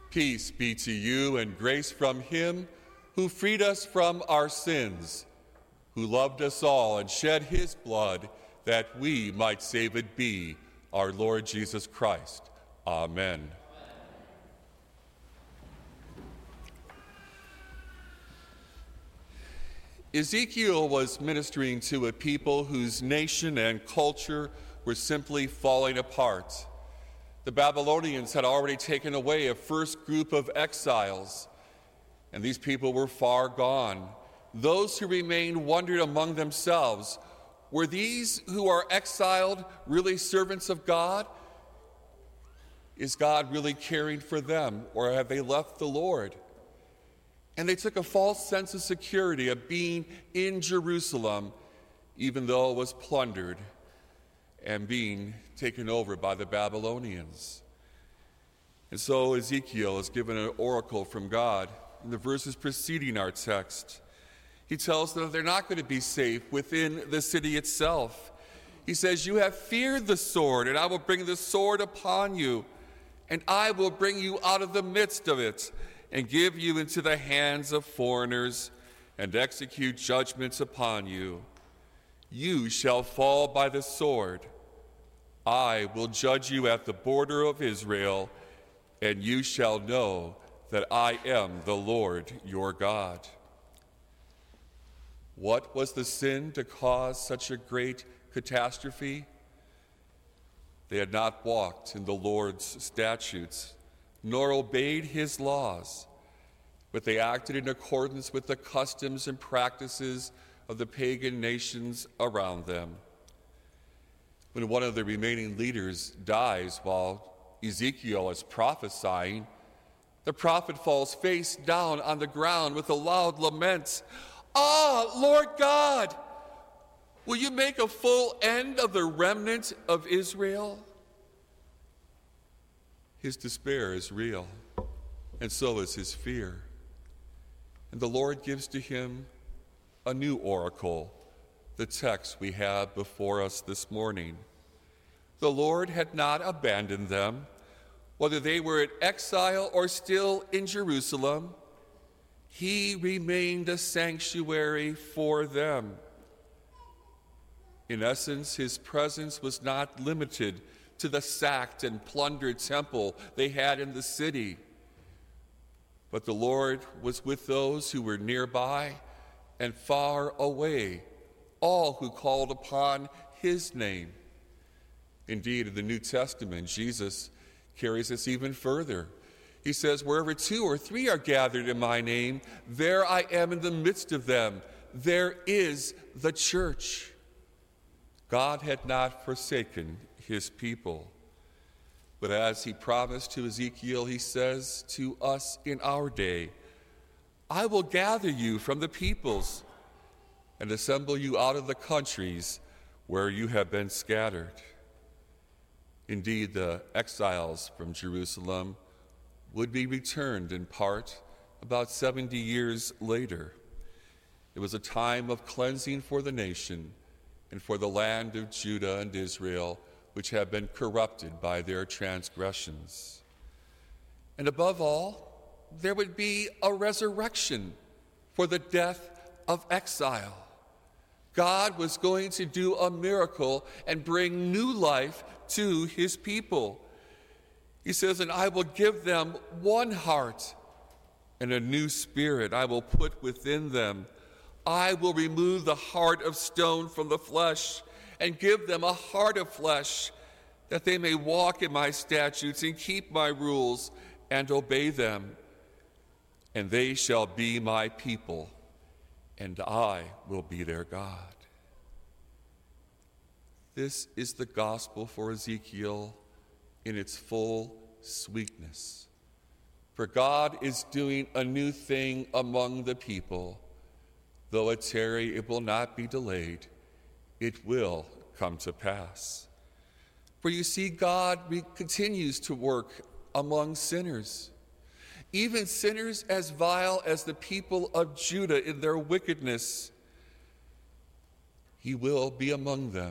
Peace be to you and grace from him who freed us from our sins, who loved us all and shed his blood that we might saved be, our Lord Jesus Christ. Amen. Ezekiel was ministering to a people whose nation and culture were simply falling apart. The Babylonians had already taken away a first group of exiles, and these people were far gone. Those who remained wondered among themselves, were these who are exiled really servants of God? Is God really caring for them, or have they left the Lord? And they took a false sense of security of being in Jerusalem, even though it was plundered and being taken over by the Babylonians. And so Ezekiel is given an oracle from God in the verses preceding our text. He tells them that they're not going to be safe within the city itself. He says, "You have feared the sword, and I will bring the sword upon you, and I will bring you out of the midst of it, and give you into the hands of foreigners, and execute judgments upon you. You shall fall by the sword. I will judge you at the border of Israel, and you shall know that I am the Lord your God." What was the sin to cause such a great catastrophe? They had not walked in the Lord's statutes, nor obeyed his laws, but they acted in accordance with the customs and practices of the pagan nations around them. When one of the remaining leaders dies while Ezekiel is prophesying, the prophet falls face down on the ground with a loud lament. "Ah, Lord God, will you make a full end of the remnant of Israel?" His despair is real, and so is his fear. And the Lord gives to him a new oracle, the text we have before us this morning. The Lord had not abandoned them, whether they were in exile or still in Jerusalem. He remained a sanctuary for them. In essence, his presence was not limited to the sacked and plundered temple they had in the city, but the Lord was with those who were nearby and far away, all who called upon his name. Indeed, in the New Testament, Jesus carries us even further. He says, "Wherever 2 or 3 are gathered in my name, there I am in the midst of them." There is the church. God had not forsaken his people. But as he promised to Ezekiel, he says to us in our day, "I will gather you from the peoples and assemble you out of the countries where you have been scattered." Indeed, the exiles from Jerusalem would be returned in part about 70 years later. It was a time of cleansing for the nation and for the land of Judah and Israel, which have been corrupted by their transgressions. And above all, there would be a resurrection for the death of exile. God was going to do a miracle and bring new life to his people. He says, "And I will give them one heart, and a new spirit I will put within them. I will remove the heart of stone from the flesh and give them a heart of flesh, that they may walk in my statutes and keep my rules and obey them. And they shall be my people, and I will be their God." This is the gospel for Ezekiel in its full sweetness. For God is doing a new thing among the people. Though it tarry, it will not be delayed. It will come to pass. For you see, God continues to work among sinners, even sinners as vile as the people of Judah in their wickedness. He will be among them.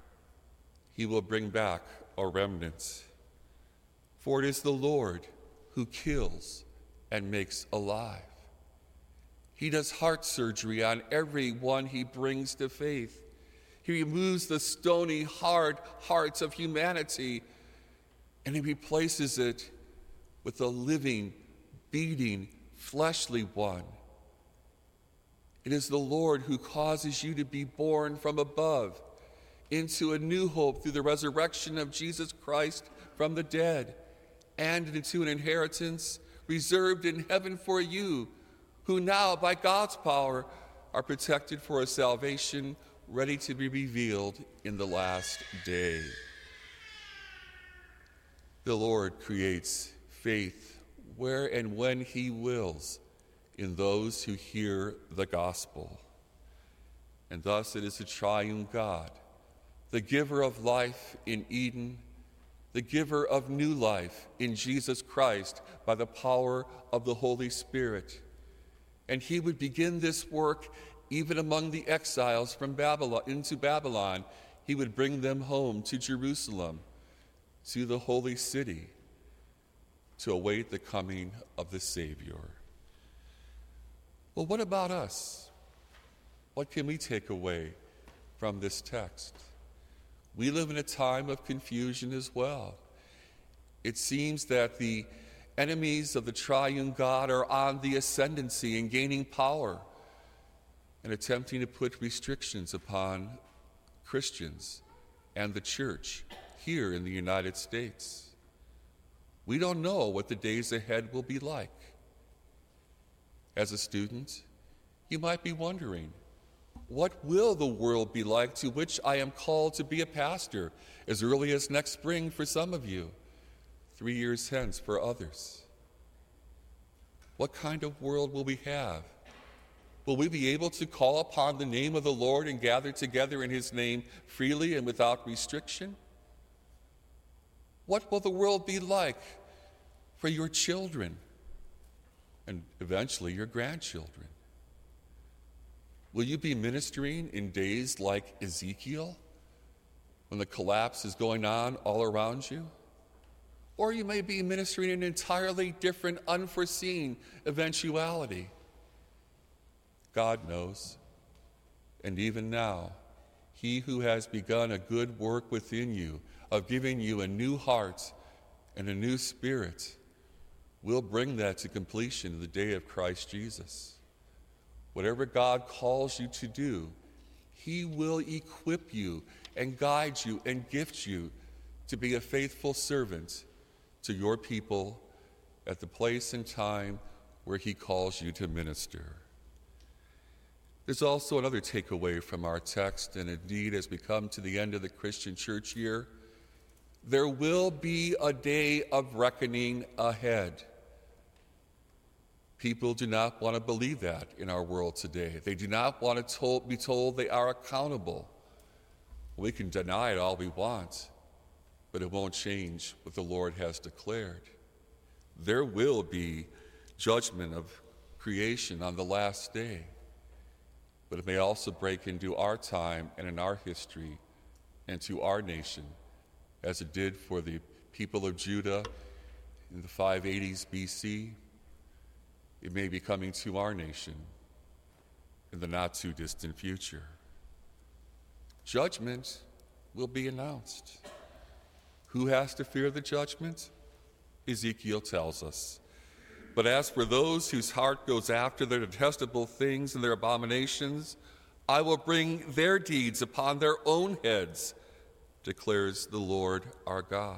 He will bring back a remnant. For it is the Lord who kills and makes alive. He does heart surgery on everyone he brings to faith. He removes the stony, hard hearts of humanity, and he replaces it with a living, beating, fleshly one. It is the Lord who causes you to be born from above into a new hope through the resurrection of Jesus Christ from the dead, and into an inheritance reserved in heaven for you, who now, by God's power, are protected for a salvation ready to be revealed in the last day. The Lord creates faith where and when he wills in those who hear the gospel. And thus it is the triune God, the giver of life in Eden, the giver of new life in Jesus Christ by the power of the Holy Spirit. And he would begin this work even among the exiles from Babylon into Babylon. He would bring them home to Jerusalem, to the holy city, to await the coming of the Savior. Well, what about us? What can we take away from this text? We live in a time of confusion as well. It seems that the enemies of the triune God are on the ascendancy and gaining power and attempting to put restrictions upon Christians and the church here in the United States. We don't know what the days ahead will be like. As a student, you might be wondering, what will the world be like to which I am called to be a pastor as early as next spring for some of you, 3 years hence for others? What kind of world will we have? Will we be able to call upon the name of the Lord and gather together in his name freely and without restriction? What will the world be like for your children and eventually your grandchildren? Will you be ministering in days like Ezekiel, when the collapse is going on all around you? Or you may be ministering in an entirely different, unforeseen eventuality. God knows. And even now, he who has begun a good work within you, of giving you a new heart and a new spirit, will bring that to completion in the day of Christ Jesus. Whatever God calls you to do, he will equip you and guide you and gift you to be a faithful servant to your people at the place and time where he calls you to minister. There's also another takeaway from our text, and indeed as we come to the end of the Christian church year, there will be a day of reckoning ahead. People do not want to believe that in our world today. They do not want to be told they are accountable. We can deny it all we want, but it won't change what the Lord has declared. There will be judgment of creation on the last day, but it may also break into our time and in our history and to our nation, as it did for the people of Judah in the 580s BC. It may be coming to our nation in the not-too-distant future. Judgment will be announced. Who has to fear the judgment? Ezekiel tells us. But as for those whose heart goes after their detestable things and their abominations, I will bring their deeds upon their own heads, declares the Lord our God.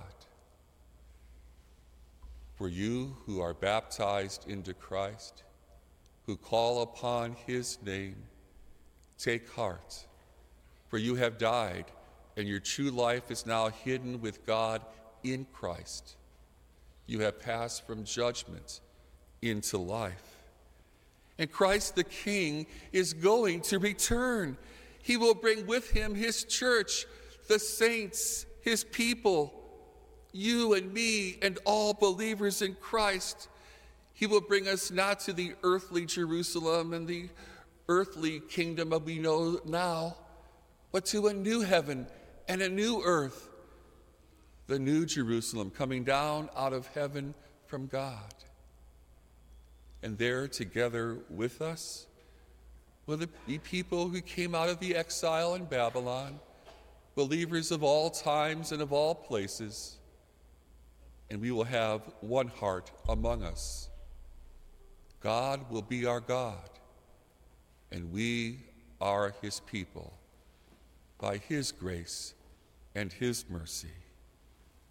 For you who are baptized into Christ, who call upon his name, take heart, for you have died, and your true life is now hidden with God in Christ. You have passed from judgment into life. And Christ the King is going to return. He will bring with him his church, the saints, his people, you and me and all believers in Christ. He will bring us not to the earthly Jerusalem and the earthly kingdom that we know now, but to a new heaven and a new earth, the new Jerusalem coming down out of heaven from God. And there together with us will it be people who came out of the exile in Babylon, believers of all times and of all places, and we will have one heart among us. God will be our God, and we are his people by his grace and his mercy.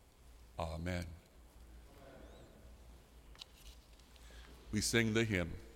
Amen. We sing the hymn.